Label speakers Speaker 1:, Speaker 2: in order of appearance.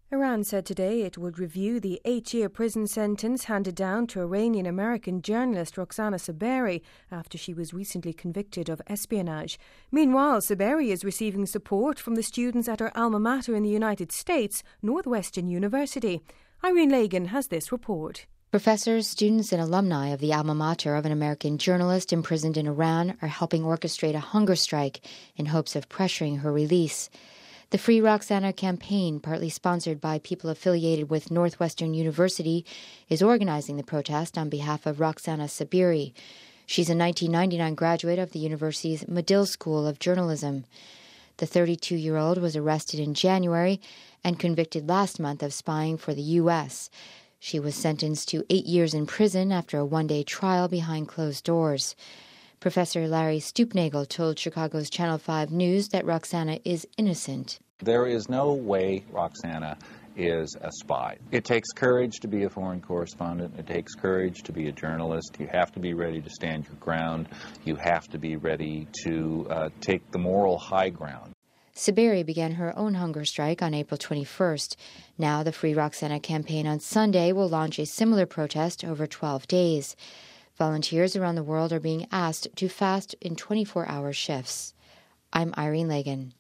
Speaker 1: Iran said today it would review the 8-year prison sentence handed down to Iranian-American journalist Roxana Saberi after she was recently convicted of espionage. Meanwhile, Saberi is receiving support from the students at her alma mater in the United States, Northwestern University. Irene Lagan has this report.
Speaker 2: Professors, students and alumni of the alma mater of an American journalist imprisoned in Iran are helping orchestrate a hunger strike in hopes of pressuring her release. The Free Roxana campaign, partly sponsored by people affiliated with Northwestern University, is organizing the protest on behalf of Roxana Saberi. She's a 1999 graduate of the university's Medill School of Journalism. The 32-year-old was arrested in January and convicted last month of spying for the U.S. She was sentenced to 8 years in prison after a one-day trial behind closed doors. Professor Larry Stupnagel told Chicago's Channel 5 News that Roxana is innocent.
Speaker 3: There is no way Roxana is a spy. It takes courage to be a foreign correspondent. It takes courage to be a journalist. You have to be ready to stand your ground. You have to be ready to take the moral high ground.
Speaker 2: Saberi began her own hunger strike on April 21st. Now the Free Roxana campaign on Sunday will launch a similar protest over 12 days. Volunteers around the world are being asked to fast in 24-hour shifts. I'm Irene Lagan.